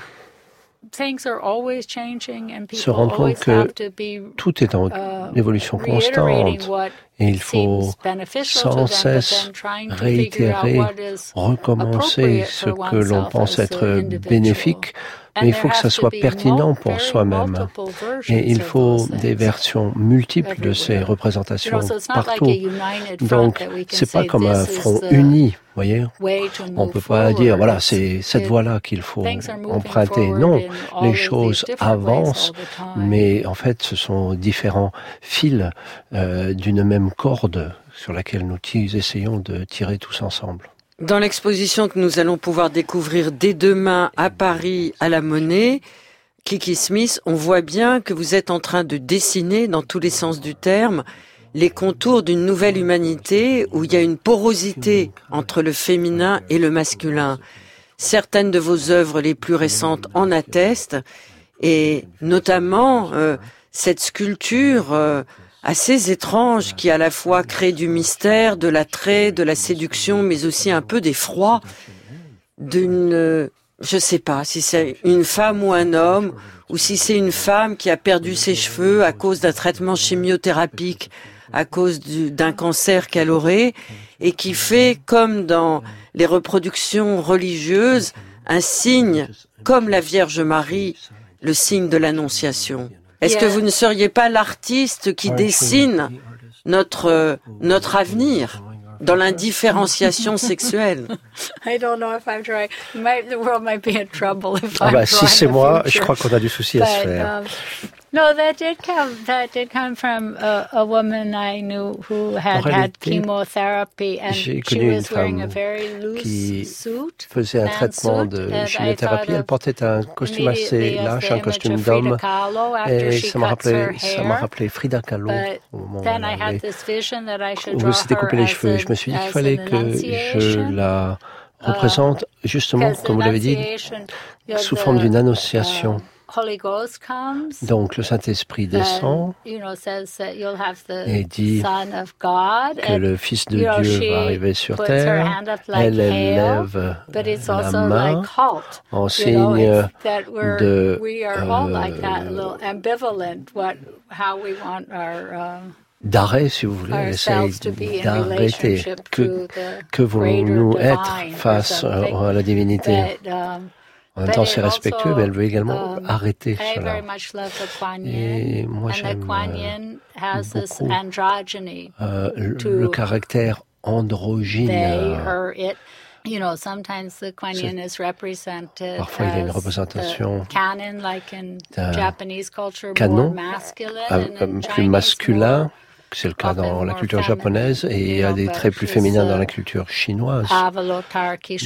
se rendre compte que tout est en évolution constante et il faut sans cesse réitérer, recommencer ce que l'on pense être bénéfique, mais il faut que ça soit pertinent pour soi-même. Et il faut des versions multiples de ces représentations partout. Donc, c'est pas comme un front uni. Vous voyez, on ne peut pas dire, voilà, c'est cette voie-là qu'il faut emprunter. Non, les choses avancent, mais en fait, ce sont différents fils euh, d'une même corde sur laquelle nous essayons de tirer tous ensemble. Dans l'exposition que nous allons pouvoir découvrir dès demain à Paris, à la Monnaie, Kiki Smith, on voit bien que vous êtes en train de dessiner, dans tous les sens du terme, les contours d'une nouvelle humanité où il y a une porosité entre le féminin et le masculin. Certaines de vos œuvres les plus récentes en attestent, et notamment euh, cette sculpture euh, assez étrange qui à la fois crée du mystère, de l'attrait, de la séduction, mais aussi un peu d'effroi d'une, euh, je sais pas si c'est une femme ou un homme, ou si c'est une femme qui a perdu ses cheveux à cause d'un traitement chimiothérapique, à cause du, d'un cancer qu'elle aurait, et qui fait, comme dans les reproductions religieuses, un signe, comme la Vierge Marie, le signe de l'Annonciation. Est-ce que vous ne seriez pas l'artiste qui dessine notre, notre avenir dans l'indifférenciation sexuelle? I don't know if I'm trying. Might, the world might be in trouble if ah I'm bah, si c'est moi, je crois qu'on a du souci à se faire. Um, no, that did come. That did come from a, a woman I knew who had had chemotherapy, and she was wearing a very loose suit. Faisait un traitement de chimiothérapie. Elle portait un costume assez lâche, un costume d'homme, et ça m'a rappelé, ça m'a rappelé Frida Kahlo au moment où elle avait, où s'était coupé les cheveux. Je me suis dit qu'il fallait que je la représente justement, comme vous l'avez dit, sous forme d'une annonciation. Donc le Saint-Esprit descend et dit que le Fils de Dieu va arriver sur terre. Elle élève la main en signe de euh, d'arrêt, si vous voulez, essaye d'arrêter. Que, que voulons-nous être face à la divinité? En même temps, c'est respectueux, mais elle veut également arrêter cela. Et moi, j'aime beaucoup euh, le, le caractère androgyne. You know, sometimes the Kuan-Yin is represented Parfois, il y a une représentation as canon, like in Japanese culture, canon, more masculine, and in plus masculin. C'est le cas dans la culture japonaise et il y a des traits plus féminins dans la culture chinoise. Mais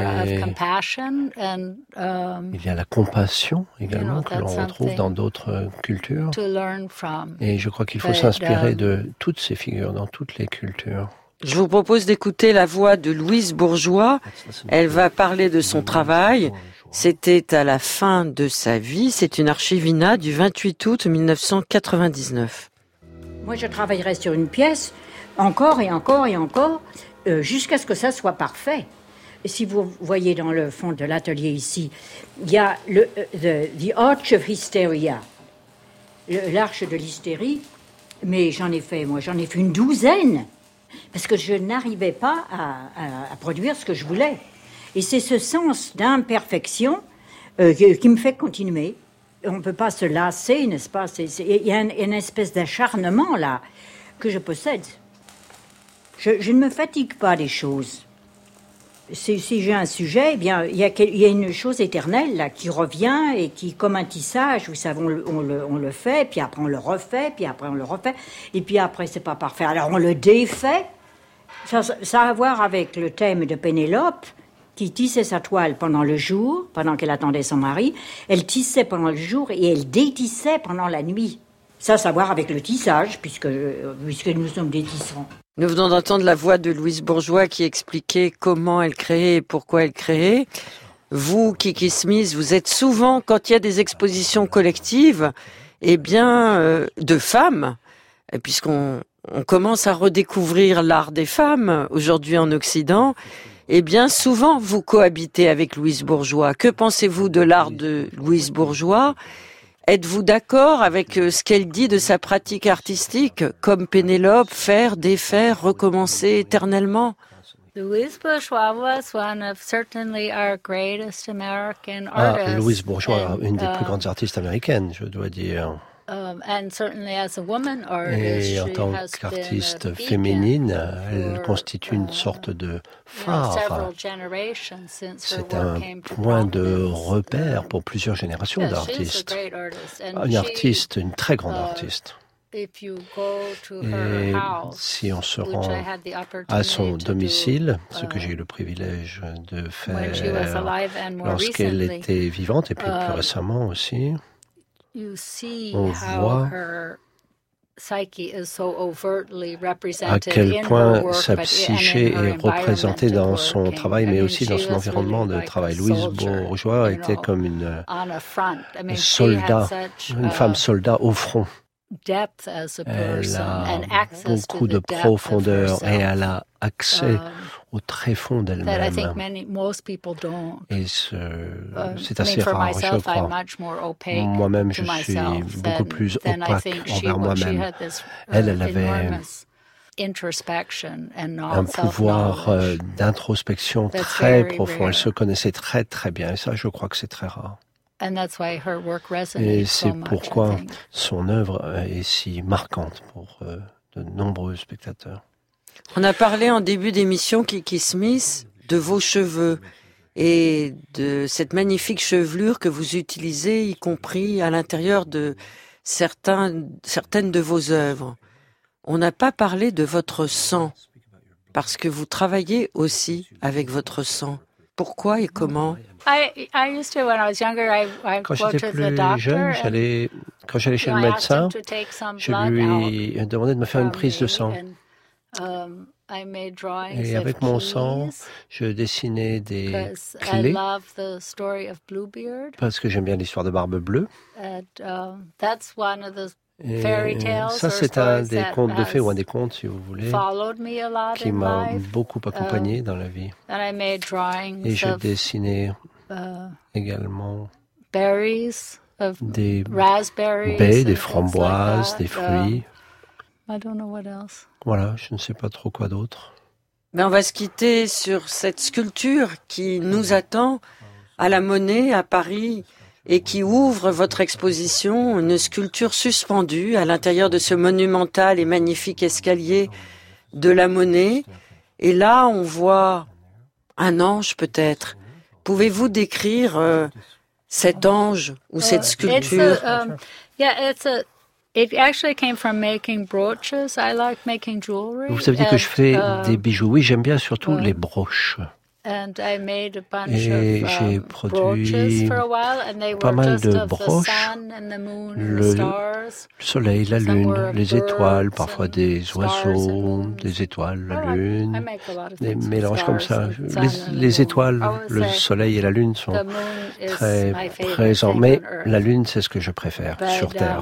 il y a la compassion également que l'on retrouve dans d'autres cultures. Et je crois qu'il faut s'inspirer de toutes ces figures dans toutes les cultures. Je vous propose d'écouter la voix de Louise Bourgeois. Elle va parler de son travail. C'était à la fin de sa vie. C'est une archivina du vingt-huit août mille neuf cent quatre-vingt-dix-neuf. Moi, je travaillerai sur une pièce encore et encore et encore euh, jusqu'à ce que ça soit parfait. Et si vous voyez dans le fond de l'atelier ici, il y a le euh, the, the Arch of Hysteria, le, l'arche de l'hystérie. Mais j'en ai fait, moi, j'en ai fait une douzaine. Parce que je n'arrivais pas à, à, à produire ce que je voulais. Et c'est ce sens d'imperfection euh, qui, qui me fait continuer. On ne peut pas se lasser, n'est-ce pas? Il y a une, une espèce d'acharnement, là, que je possède. Je, je ne me fatigue pas des choses. Si, si j'ai un sujet, eh bien, il y, a, il y a une chose éternelle, là, qui revient et qui, comme un tissage, vous savez, on le, on, le, on le fait, puis après on le refait, puis après on le refait, et puis après c'est pas parfait, alors on le défait. Ça, ça a à voir avec le thème de Pénélope, qui tissait sa toile pendant le jour, pendant qu'elle attendait son mari. Elle tissait pendant le jour et elle détissait pendant la nuit. Ça, ça a à voir avec le tissage, puisque, puisque nous sommes des tissants. Nous venons d'entendre la voix de Louise Bourgeois qui expliquait comment elle créait et pourquoi elle créait. Vous, Kiki Smith, vous êtes souvent, quand il y a des expositions collectives, eh bien, euh, de femmes, puisqu'on on commence à redécouvrir l'art des femmes aujourd'hui en Occident, eh bien, souvent, vous cohabitez avec Louise Bourgeois. Que pensez-vous de l'art de Louise Bourgeois ? Êtes-vous d'accord avec ce qu'elle dit de sa pratique artistique, comme Pénélope, faire, défaire, recommencer éternellement ? Louise Bourgeois was one of certainly our greatest American artists. Ah, Louise Bourgeois, and, une des uh, plus grandes artistes américaines, je dois dire. Um, and certainly as a woman artist, et en tant qu'artiste féminine, elle constitue une sorte de phare. C'est un point de repère pour plusieurs générations d'artistes. Une artiste, une très grande artiste. Et si on se rend à son domicile, ce que j'ai eu le privilège de faire lorsqu'elle était vivante et puis plus récemment aussi, on voit à quel point sa psyché est représentée dans son travail, mais aussi dans son environnement de travail. Louise Bourgeois était comme une soldat, une femme soldat au front. Elle a beaucoup de profondeur et elle a accès au tréfonds d'elle-même. Et ce, c'est assez rare, je crois. Moi-même, je suis beaucoup plus opaque envers moi-même. Elle, elle avait un pouvoir d'introspection très profond. Elle se connaissait très, très bien. Et ça, je crois que c'est très rare. Et c'est pourquoi son œuvre est si marquante pour euh, de nombreux spectateurs. On a parlé en début d'émission, Kiki Smith, de vos cheveux et de cette magnifique chevelure que vous utilisez, y compris à l'intérieur de certains, certaines de vos œuvres. On n'a pas parlé de votre sang, parce que vous travaillez aussi avec votre sang. Pourquoi et comment? Quand j'étais plus jeune, j'allais, quand j'allais chez le médecin, je lui demandais de me faire une prise de sang. Et avec mon sang, je dessinais des clés parce que j'aime bien l'histoire de Barbe Bleue. Et ça, c'est un des contes de fées, ou un des contes, si vous voulez, qui m'a beaucoup accompagné dans la vie. Et je dessinais également des baies, des framboises, des fruits. Voilà, je ne sais pas trop quoi d'autre. Ben, on va se quitter sur cette sculpture qui nous attend à la Monnaie, à Paris, et qui ouvre votre exposition, une sculpture suspendue à l'intérieur de ce monumental et magnifique escalier de la Monnaie. Et là, on voit un ange peut-être. Pouvez-vous décrire euh, cet ange ou cette sculpture? Uh, a, um, yeah, it's a, it actually came from making brooches. I like making jewelry. Vous savez que je fais uh, des bijoux. Oui, j'aime bien surtout uh, les broches. Et j'ai produit pas mal de broches, le soleil, la lune, les étoiles, parfois des oiseaux, des étoiles, la lune, des mélanges comme ça. Les, les étoiles, le soleil et la lune sont très présents, mais la lune, c'est ce que je préfère sur Terre.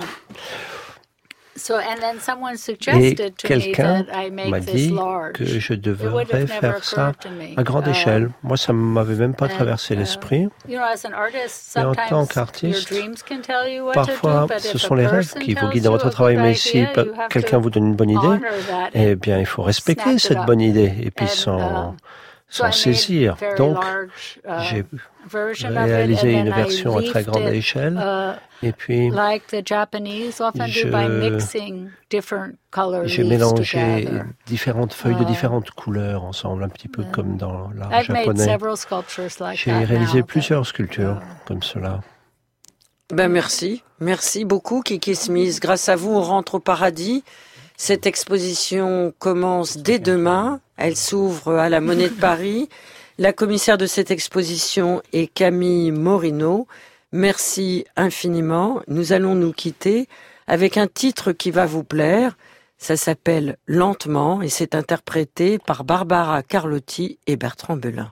Et quelqu'un m'a dit que je devrais faire ça à grande échelle. Moi, ça ne m'avait même pas traversé l'esprit. Et en tant qu'artiste, parfois, ce sont les rêves qui vous guident dans votre travail. Mais si quelqu'un vous donne une bonne idée, eh bien, il faut respecter cette bonne idée et puis s'en, s'en saisir. Donc, j'ai réalisé une version à très grande échelle. Et puis, je, j'ai mélangé différentes feuilles de différentes couleurs ensemble, un petit peu comme dans l'art japonais. J'ai réalisé plusieurs sculptures comme cela. Ben merci, merci beaucoup Kiki Smith. Grâce à vous, on rentre au paradis. Cette exposition commence dès demain. Elle s'ouvre à la Monnaie de Paris. La commissaire de cette exposition est Camille Morino. Merci infiniment. Nous allons nous quitter avec un titre qui va vous plaire. Ça s'appelle « Lentement » et c'est interprété par Barbara Carlotti et Bertrand Belin.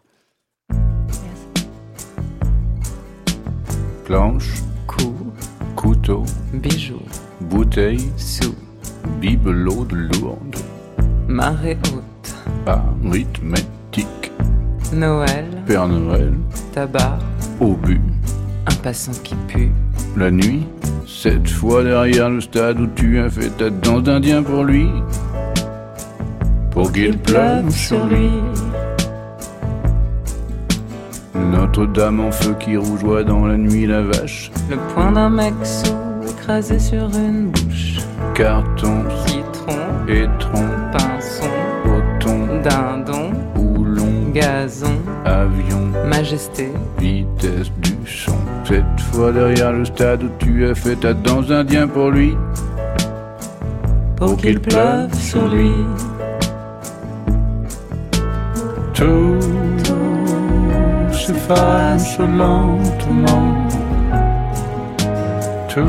Planche, coup, couteau, bijou, bouteille, sous, bibelot de lourde, marée haute, arithmétique, Noël, Père Noël, tabac, obus, un passant qui pue, la nuit, cette fois derrière le stade où tu as fait ta danse d'Indien pour lui, pour qu'il pleuve sur lui. Notre-Dame en feu qui rougeoie dans la nuit la vache. Le poing d'un mec sous écrasé sur une bouche. Carton, citron, étron, pinson, coton, dindon, houlon, gazon, avion, majesté, vitesse du son. Cette fois derrière le stade où tu as fait ta danse d'Indien pour lui, pour, pour qu'il pleuve sur lui. Tout s'efface lentement, tout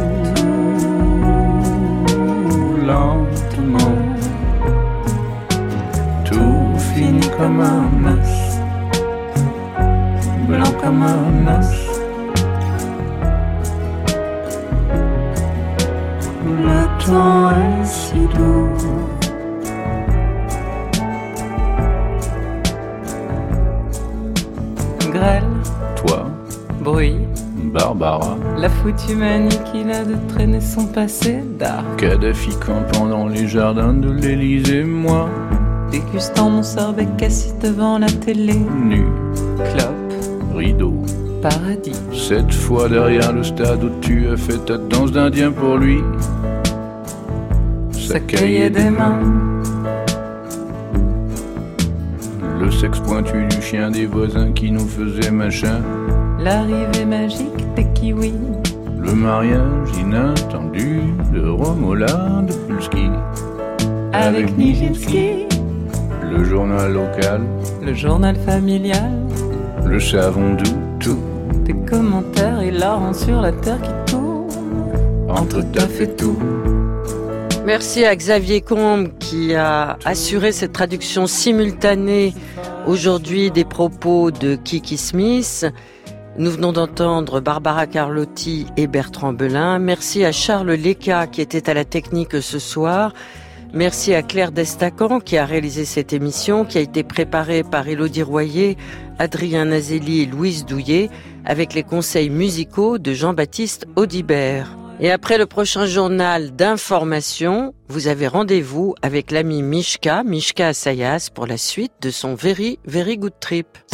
lentement, tout finit comme un os, blanc comme un os. Le temps est si doux. Grêle, toi, bruit, Barbara, la foutue manie qu'il a de traîner son passé d'art. Kadhafi campant dans les jardins de l'Élysée, moi, dégustant mon sorbet cassis devant la télé. Nu, clope, rideau, paradis. Cette fois derrière le stade où tu as fait ta danse d'Indien pour lui, sa cahier des mains. Le sexe pointu du chien des voisins qui nous faisait machin. L'arrivée magique des kiwis. Le mariage inattendu de Romola de Pulski avec Nijinsky. Le journal local, le journal familial, le savon doux, tout. Des commentaires hilarants sur la terre qui tourne entre taf et tout. Merci à Xavier Combe qui a assuré cette traduction simultanée aujourd'hui des propos de Kiki Smith. Nous venons d'entendre Barbara Carlotti et Bertrand Belin. Merci à Charles Leca qui était à la technique ce soir. Merci à Claire Destacan qui a réalisé cette émission, qui a été préparée par Élodie Royer, Adrien Nazelli et Louise Douillet, avec les conseils musicaux de Jean-Baptiste Audibert. Et après le prochain journal d'information, vous avez rendez-vous avec l'ami Mishka, Mishka Assayas, pour la suite de son Very, Very Good Trip.